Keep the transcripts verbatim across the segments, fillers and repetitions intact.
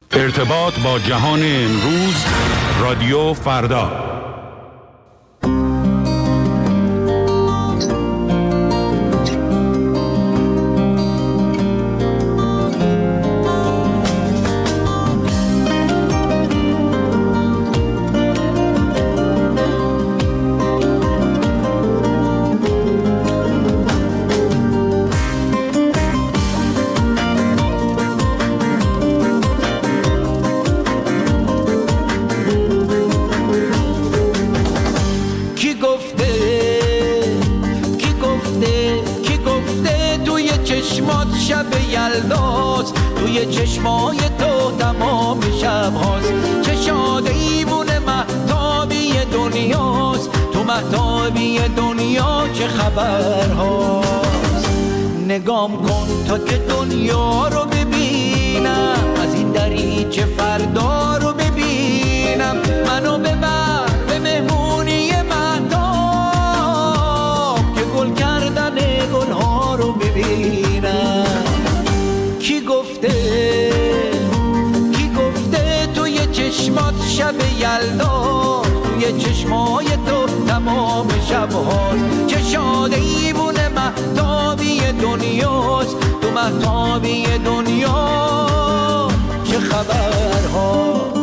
ارتباط با جهان امروز، رادیو فردا. چشمای تو تمام شب هاست، چه شاد ایوون مهتابی دنیاست، تو مهتابی دنیا چه خبر هاست. نگام کن تا که دنیا رو ببینم، از این دریچه فردا رو ببینم، منو ببر به مهمونی مهتاب که گل کردن گلها رو ببینم. کی گفته کی گفته توی چشمات شب یلدا، توی چشمای تو تمام شب هاست، چه شاد ایوون مهتابی دنیاست، تو مهتابی دنیا چه خبر هاست.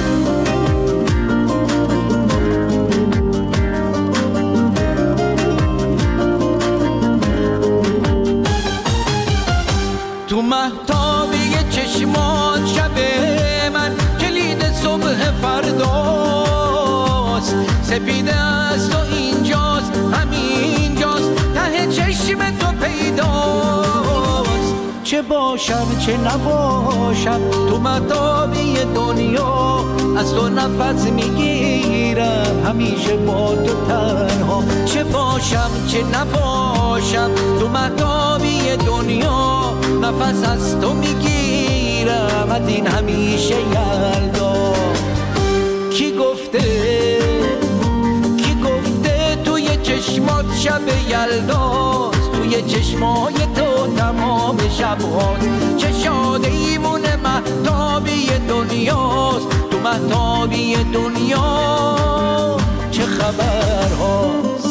تو مهتابی چشمات شب من کلید صبح فرداست، سپیده است و اینجاست همینجاست ته چشم تو پیداست. چه باشم چه نباشم تو مهتابی دنیا، از تو نفس میگیرم همیشه با تو تنها. چه باشم چه نباشم تو مهتابی دنیا، نفس از تو میگیرم از این همیشه یلدا. کی گفته کی گفته توی چشمات شب یلداست، توی چشمای تو تمام شب هاست، چه شاد ایمون مهتابی دنیاست، تو مهتابی دنیا چه خبر هاست.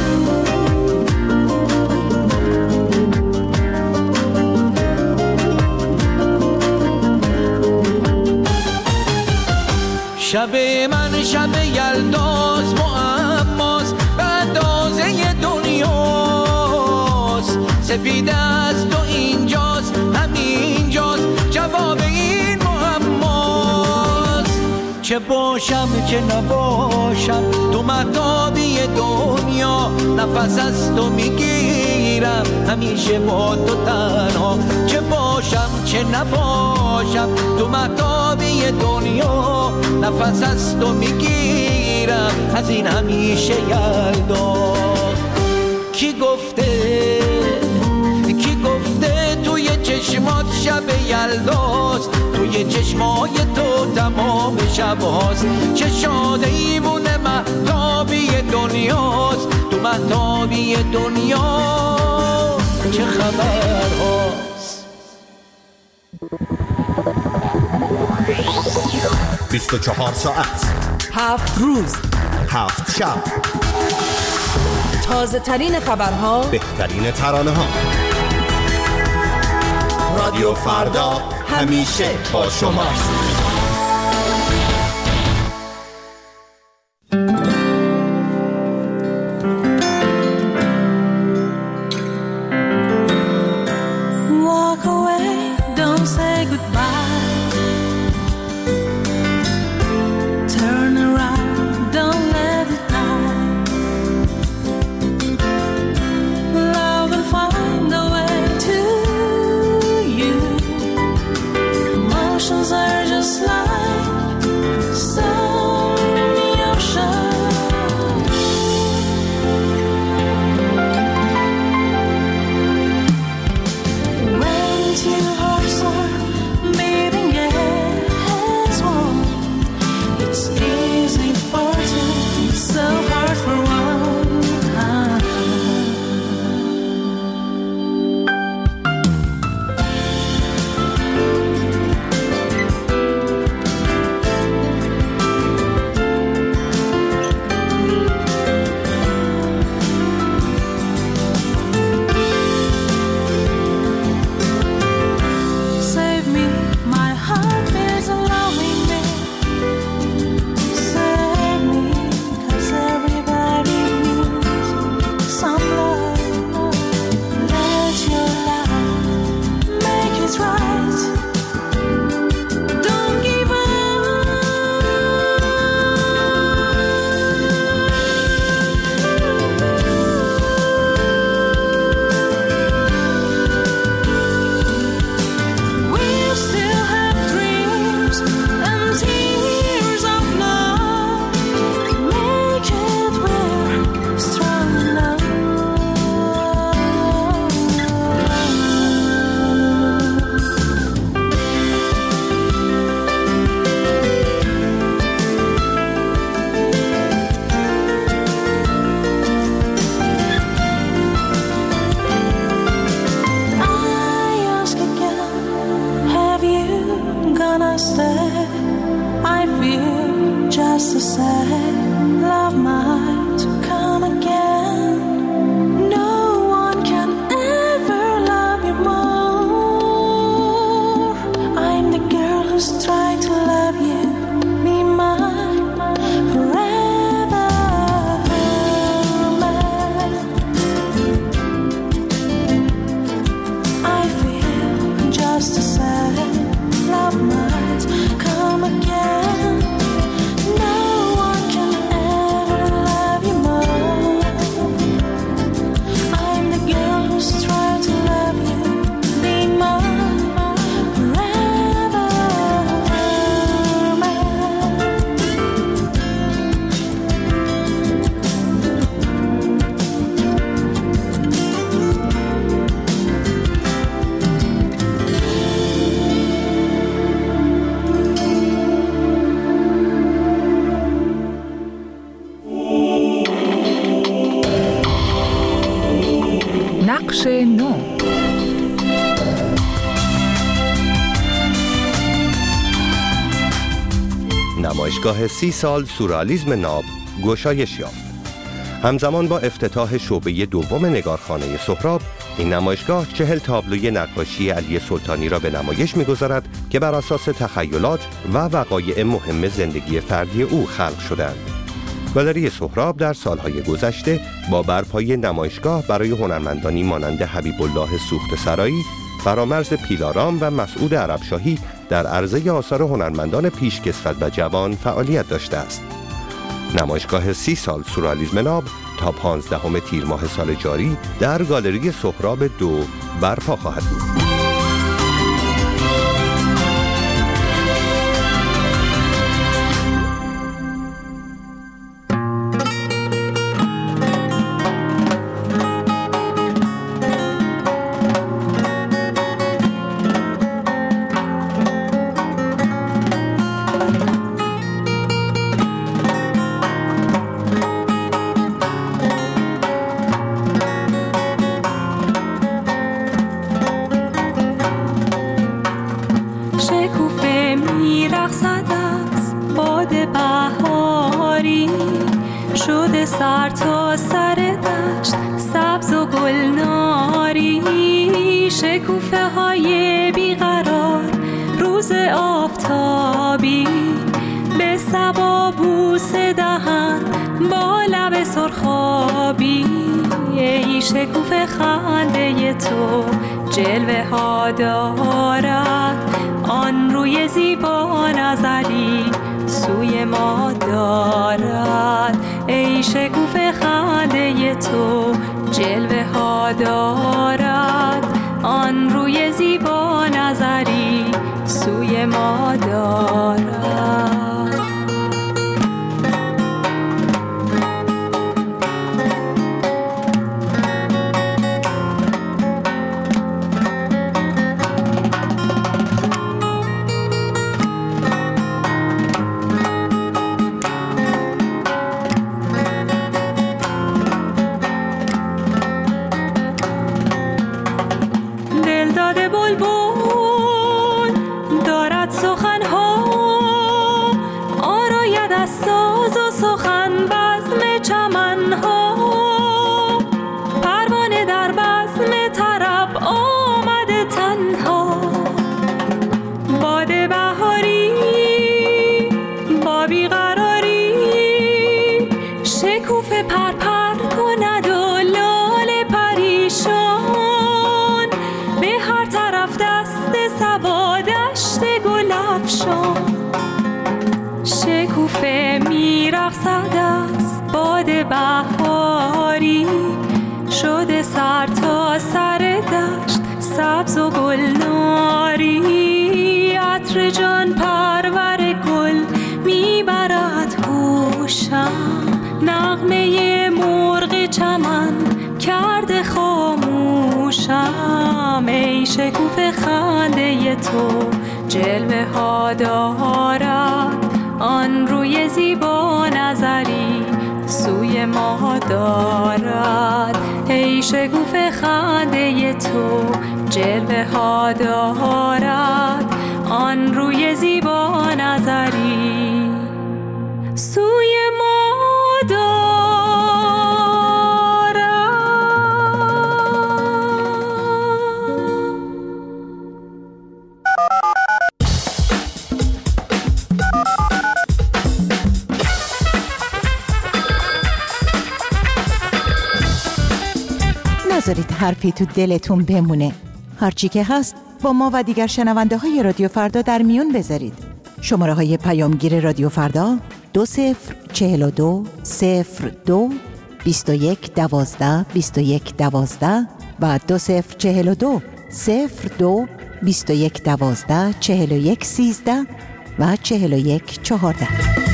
شب من شب یلداست، معماست به اندازه دنیاست، سپیده است و اینجاست همینجاست جواب این معماست. چه باشم چه نباشم تو مهتابی دنیا، نفس از تو میگیرم همیشه با تو تنها. چه باشم چه نباشم تو مهتابی دنیا، نفس از تو میگیرم از این همیشه یلدا. کی گفته کی گفته توی چشمات شب یلداست، توی چشمای تو تمام شب هاست، چه شاد ایمون مهتابی دنیاست، تو مهتابی دنیا چه خبر هاست. بیست و چهار ساعت، هفت روز، هفت شب، تازه ترین خبرها، بهترین ترانه ها. رادیو فردا همیشه با شماست. Me stay. I feel just the same. Love might come again. No one can ever love you more. I'm the girl who's trying to love you. Be mine forever, man. I feel just the same. Love might come again. No one can ever love you more. I'm the girl who's trying to love you. Be mine forever, man. نقش نو. نمایشگاه سی سال سورئالیسم ناب گشایش یافت. همزمان با افتتاح شعبه دوم نگارخانه سهراب، این نمایشگاه چهل تابلوی نقاشی علی سلطانی را به نمایش می‌گذارد که بر اساس تخیلات و وقایع مهم زندگی فردی او خلق شدند. گالری سهراب در سالهای گذشته با برپایی نمایشگاه برای هنرمندانی مانند حبیب الله سوخته‌سرایی، فرامرز پیلارام و مسعود عربشاهی در عرضه آثار هنرمندان پیشکسوت و جوان فعالیت داشته است. نمایشگاه سی سال سورئالیسم ناب تا پانزدهم تیر ماه سال جاری در گالری سهراب دو برپا خواهد بود. شده سر تا سر دشت سبز و گلناری، شکوفه های بیقرار روز آفتابی به صبا بوسه دهن با لب سرخابی. ای شکوفه خنده تو جلوه ها دارد، آن روی زیبا نظری سوی ما دارد. ای شکوفه خنده تو جلوه ها دارد، آن روی زیبا نظری سوی ما دارد. شکوفه میرقصد از باد بهاری، شده سر تا سر دشت سبز و گلناری. عطر جان پرور گل میبرد هوشم، نغمه مرغ چمن کرده خاموشم. ای شکوفه خنده تو جلوه ها دارد، آن روی زیبا نظری سوی ما دارد. ای شکوفه خنده تو جلوه ها دارد، آن روی زیبا نذارید حرفی تو دلتون بمونه. هرچی که هست با ما و دیگر شنونده های رادیو فردا در میون بذارید. شماره های پیامگیر رادیو فردا دو صفر چهل و دو صفر دو بیست و یک دوازده بیست و یک دوازده و دو صفر چهل و دو صفر دو بیست و یک دوازده چهل و یک سیزده و چهل و یک چهارده.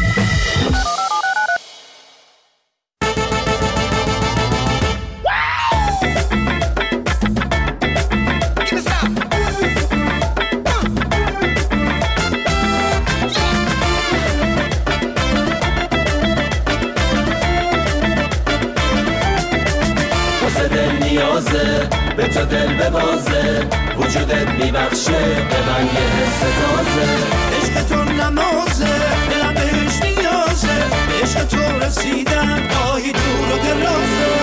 به تو دل ببازه وجودت میبخشه به من یه حس تازه. عشق تو نمازه دلم بهش نیازه، عشق تو رسیدم گاهی دور و درازه.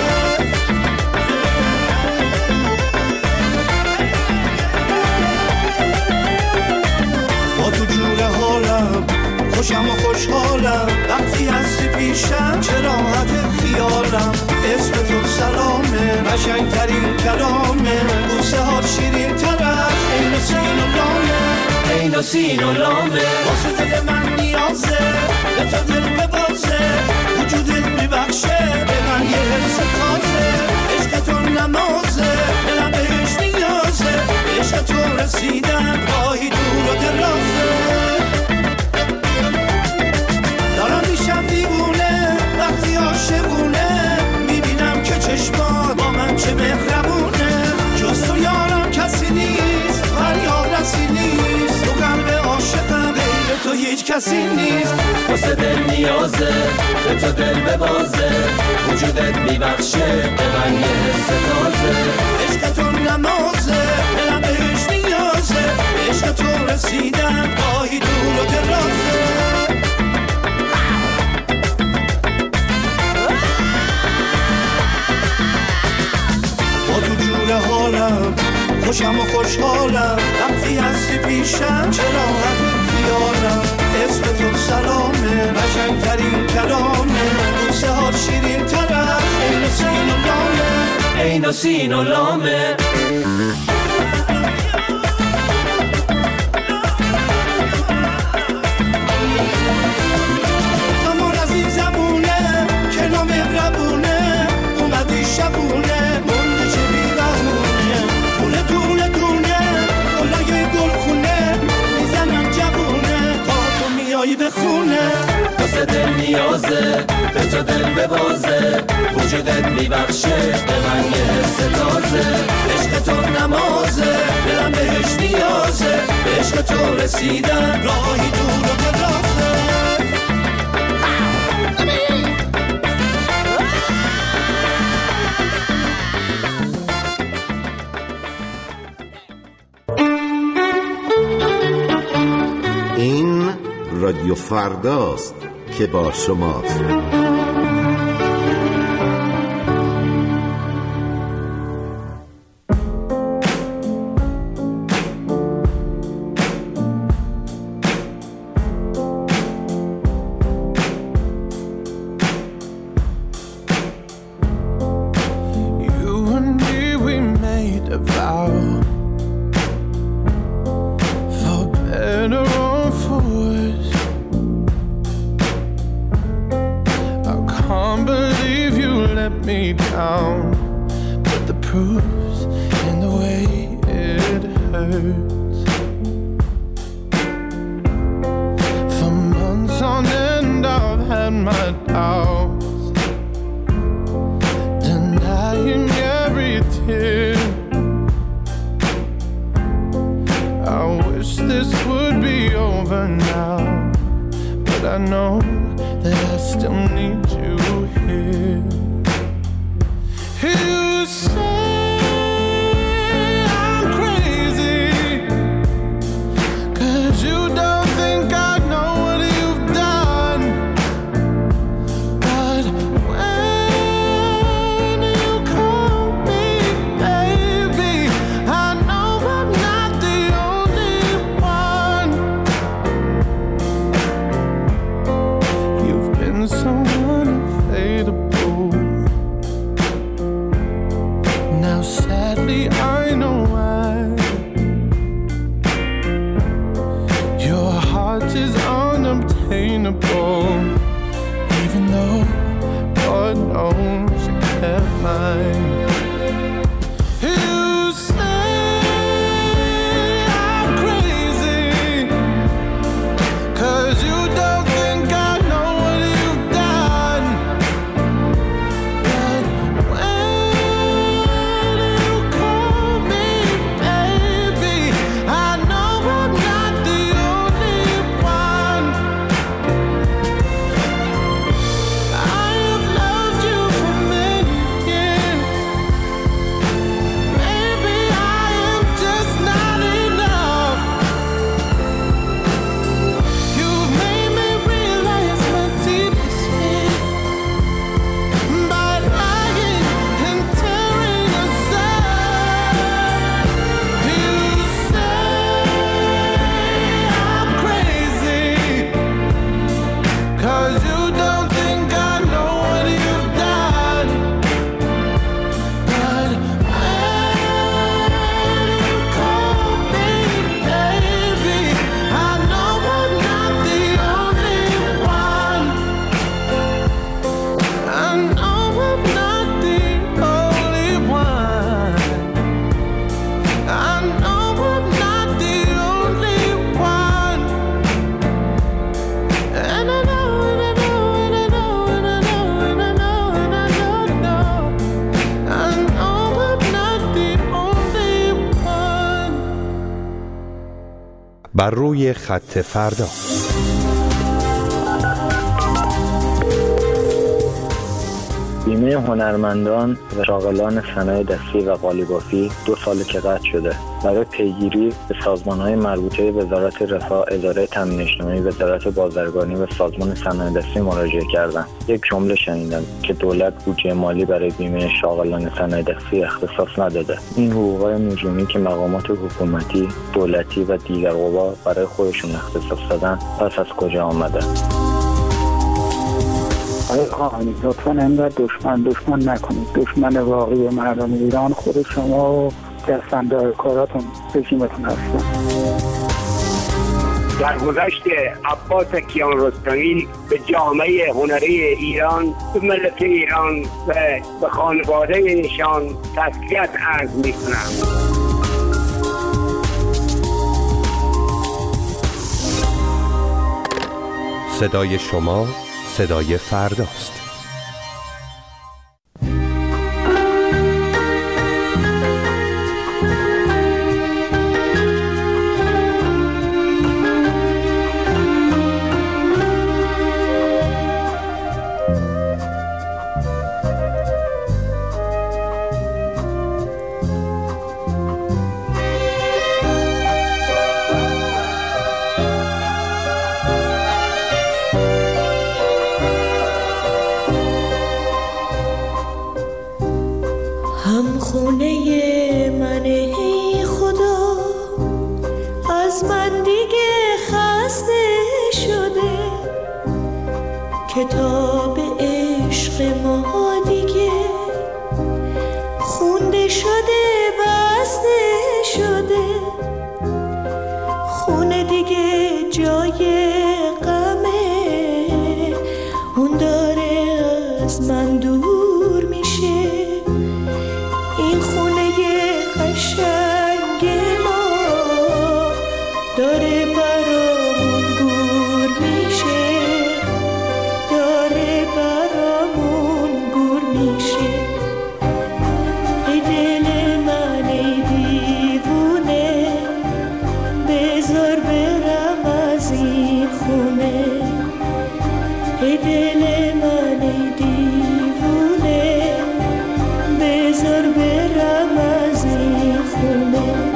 با تو جور حالم خوشم و خوشحالم، وقتی هستی پیشم چه راحت خیالم. اسم تو سلامه قشنگترین کلامه، بوسه ها شیرین ترش عین و سین و لامه، عین و سین و لامه. واسه دل من نیازه به تو دل ببازه وجودت میبخشه به من یه حس تازه. عشق تو نمازه دلم بهش نیازه، عشق تو رسیدم گاهی دور و درازه. دارم میشم دیوونه وقتی عاشقونه، میبینم که چشمات با من چه مهربونه. جز تو یارم کسی نیست، فریاد رسی نیست، تو قلب عاشقم غیر تو هیچ کسی نیست. واسه دل نیازه به تو دل ببازه وجودت میبخشه به من یه حس تازه. عشق تو نمازه دلم بهش نیازه، عشق تو رسیدم گاهی دور و درازه. حالم خوشم و خوشحالم، وقتی هستی پیشم چه راحت خیالم. اسم تو سلامه قشنگترین کلامه، بوسه ها شیرین ترش عین و سین و لامه، عین و سین و لامه. اما از این زبونه که نامهربونه اومدی شبونه به خونه. واسه دل نیازه به تو دل ببازه وجودت میبخشه به من یه حس تازه. عشق تو نمازه دلم بهش نیازه، به عشق تو رسیدم راهی دور و درازه. این رادیو فرداست که با شماست. Someone unfadable. much is unobtainable. Even though God knows you kept mine. You say I'm crazy, 'cause you don't think I know what you've done. But when you call me baby, I know I'm not the only one. I have loved you for many years. Maybe I am just not enough. You've made me realize my deepest fear by lying and tearing us up. You say I'm crazy, 'cause you don't think I know what you've done. But when you call me baby, I know I'm not the only one. I know I'm not the only one. I know I'm not the only one. And I know, and I know, and I know, and I know, and I know, and I know, know. I know I'm not the only one. بر روی خط فردا. بیمه هنرمندان و شاغلان صنایع دستی و قالیبافی دو سال که قطع شده. برای پیگیری به سازمان‌های مربوطه وزارت رفاه، اداره تامین اجتماعی، وزارت بازرگانی و سازمان صنایع دستی مراجعه کردم. یک جمله شنیدم که دولت بودجه مالی برای بیمه شاغلان صنایع دستی اختصاص نداده. این حقوق‌های نجومی که مقامات حکومتی، دولتی و دیگر قوا برای خودشون اختصاص دادن پس از کجا آمده؟ آقای خواهانی لطفاً اینقدر دشمن دشمن نکنید. دشمن واقعی مردم ایران خود شما و دستاندار کاراتون رژیمتون هستن. در گذشت عباس کیانرستمی به جامعه هنری ایران، به ملت ایران و به خانواده ایشان تسلیت عرض می‌کنم. صدای شما صدای فرداست. هم خونه من ای خدا، از من دیگه خسته شده، کتاب عشق ما دیگه خونده شده، بسته شده، خونه دیگه جای غمه، اون داره از من دور میشه. این خونه قشنگ ما داره برامون گور میشه، داره برامون گور میشه. ای دل من ای دیوونه، بذار برم از این خونه. ای دل من ای دیوونه، بذار برم از این خونه.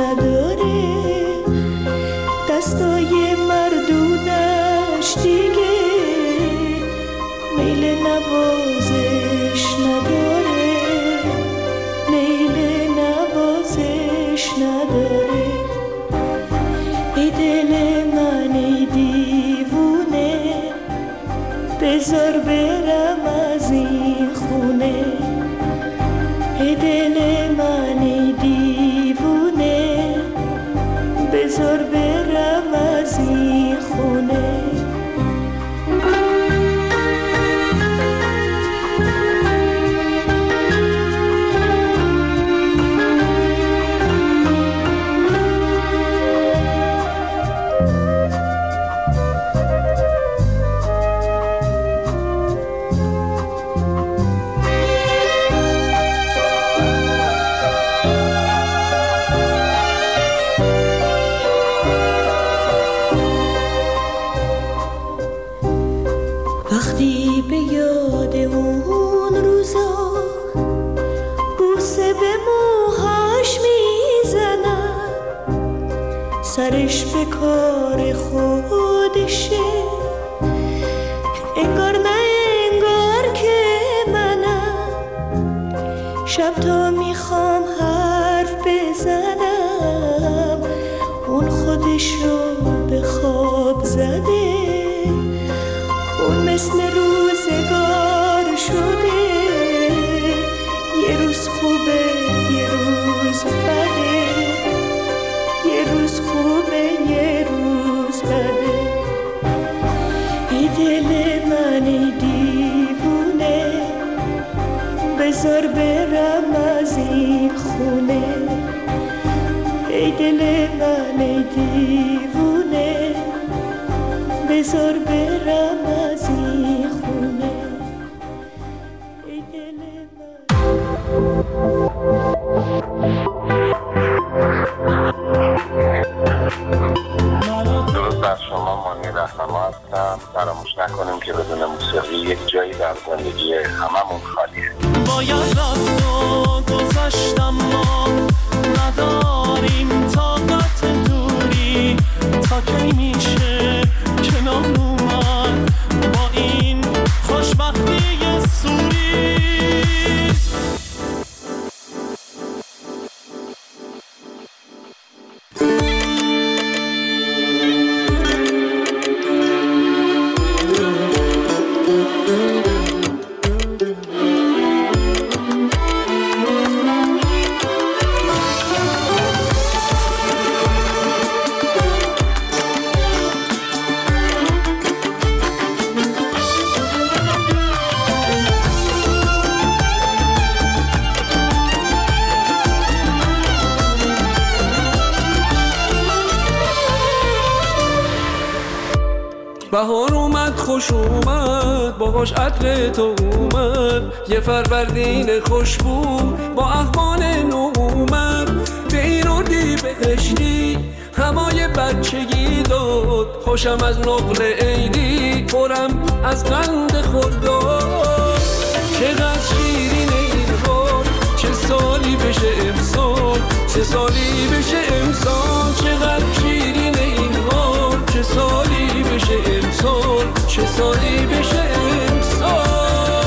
نداره، دستای مردونش دیگه میل نوازش نداره، میل نوازش نداره. ای دل من ای دیوونه، بذار برم از این خونه. ای دل من ای دیوونه، بذار برم از این خونه. وقتی به یاد اون روزا بوسه به موهاش میزنم، سرش به کار خودشه، انگار نه انگار که منم. شب تا میخوام حرف بزنم، اون خودشو به خواب زده، اون مثل روزگار شده. یه روز خوبه یه روز بده، یه روز خوبه یه روز بده. ای دل من ای دیوونه، بذار برم از این خونه. ای دل من ای دیوونه، بذار برم از این خونه. ای دل من درست بر شما مانی رهنما هستم. فراموش نکنیم که بدون موسیقی یک جایی در زندگی هممون خالیه. باید رفت و گذشتم، ما نداریم طاقت دوری، تا کی میشه کنار اومد با این خوشبختی سوری. بهار اومد خوش اومد، باهاش عطر تو اومد، یه فروردین خوشبو با اخوان نو اومد. به این اردی بهشتی همای بچگی داد، خوشم از نقل عیدی پرم از قند خورداد. چقدر شیرین این حال، چه سالی بشه امسال، چه سالی بشه امسال. چقدر شیرین این حال، چه سالی بشه امسال، چه سالی بشه امسال.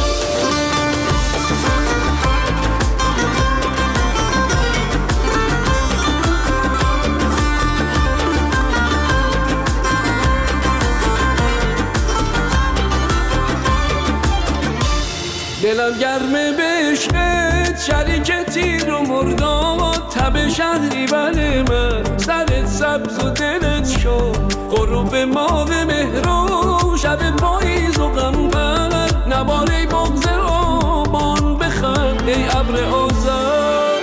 دلم گرمه به عشقت، شریک تیر و مرداد، تب شهری بله من، سرت سبز و دلت شد، غروب ماه مهرو، شب پاییز و غمبر، نباره بغض آبان بخند ای ابر آذر.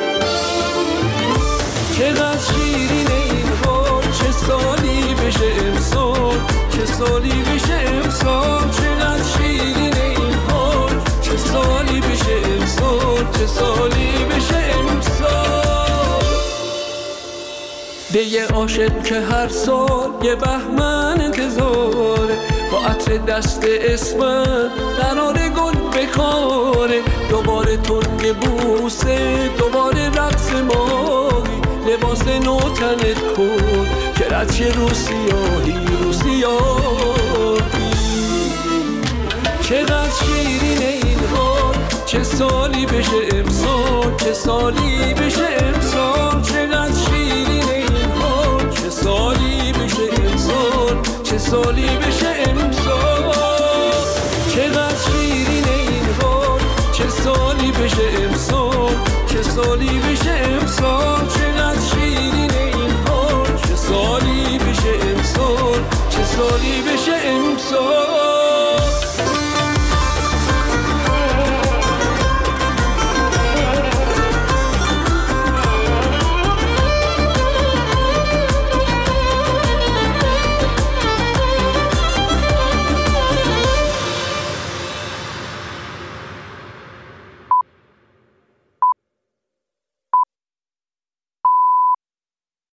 چقدر شیرین این حال، چه سالی بشه امسال، چه سالی بشه امسال. چقدر شیرین این حال، چه سالی بشه امسال، چه سالی بشه امسال. به یه عاشق که هر سال یه بهمن انتظاره، با عطر دست اسمت قرار گل بکاره. دوباره تنگ بوسه، دوباره رقص ماهی، لباس نو تنت کن که رد چه رو سیاهی رو سیاهی. چقدر شیرینه این حال، چه سالی بشه امسال، چه سالی بشه امسال. چقدر شیرینه این حال، چه سالی بشه امسال، چه سالی بشه امسال. چقدر شیرینه این حال، چه سالی بشه امسال، چه سالی بشه امسال.